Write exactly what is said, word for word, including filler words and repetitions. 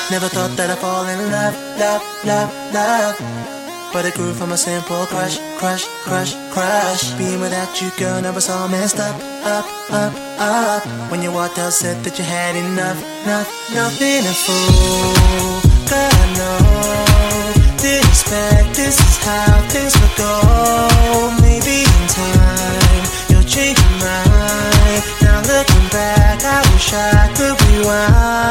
Never thought that I'd fall in love, love, love, love. But it grew from a simple crush, crush, crush, crush. Being without you, girl, now it's all messed up, up, up, up. When you walked out, said that you had enough, enough, enough. Been a fool, girl, I know. Didn't expect this is how things would go. Maybe in time, you'll change your mind. Now looking back, I wish I could rewind.